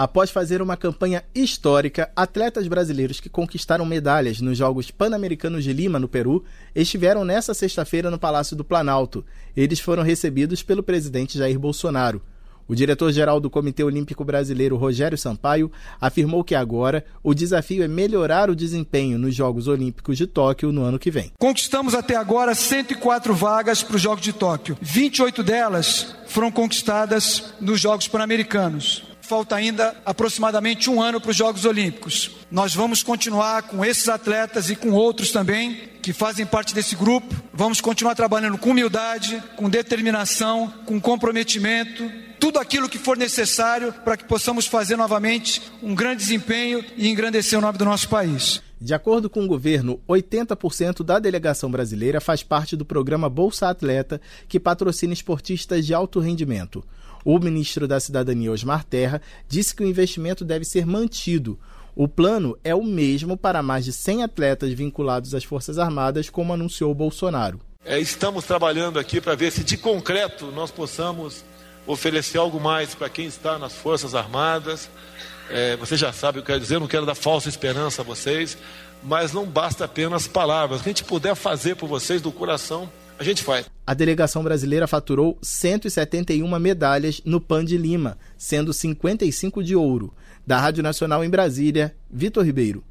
Após fazer uma campanha histórica, atletas brasileiros que conquistaram medalhas nos Jogos Pan-Americanos de Lima, no Peru, estiveram nesta sexta-feira no Palácio do Planalto. Eles foram recebidos pelo presidente Jair Bolsonaro. O diretor-geral do Comitê Olímpico Brasileiro, Rogério Sampaio, afirmou que agora o desafio é melhorar o desempenho nos Jogos Olímpicos de Tóquio no ano que vem. Conquistamos até agora 104 vagas para os Jogos de Tóquio. 28 delas foram conquistadas nos Jogos Pan-Americanos. Falta ainda aproximadamente um ano para os Jogos Olímpicos. Nós vamos continuar com esses atletas e com outros também que fazem parte desse grupo. Vamos continuar trabalhando com humildade, com determinação, com comprometimento, tudo aquilo que for necessário para que possamos fazer novamente um grande desempenho e engrandecer o nome do nosso país. De acordo com o governo, 80% da delegação brasileira faz parte do programa Bolsa Atleta, que patrocina esportistas de alto rendimento. O ministro da Cidadania, Osmar Terra, disse que o investimento deve ser mantido. O plano é o mesmo para mais de 100 atletas vinculados às Forças Armadas, como anunciou Bolsonaro. Estamos trabalhando aqui para ver se de concreto nós possamos oferecer algo mais para quem está nas Forças Armadas. Você já sabe o que eu quero dizer, eu não quero dar falsa esperança a vocês, mas não basta apenas palavras. O que a gente puder fazer por vocês do coração, a gente faz. A delegação brasileira faturou 171 medalhas no Pan de Lima, sendo 55 de ouro. Da Rádio Nacional em Brasília, Vitor Ribeiro.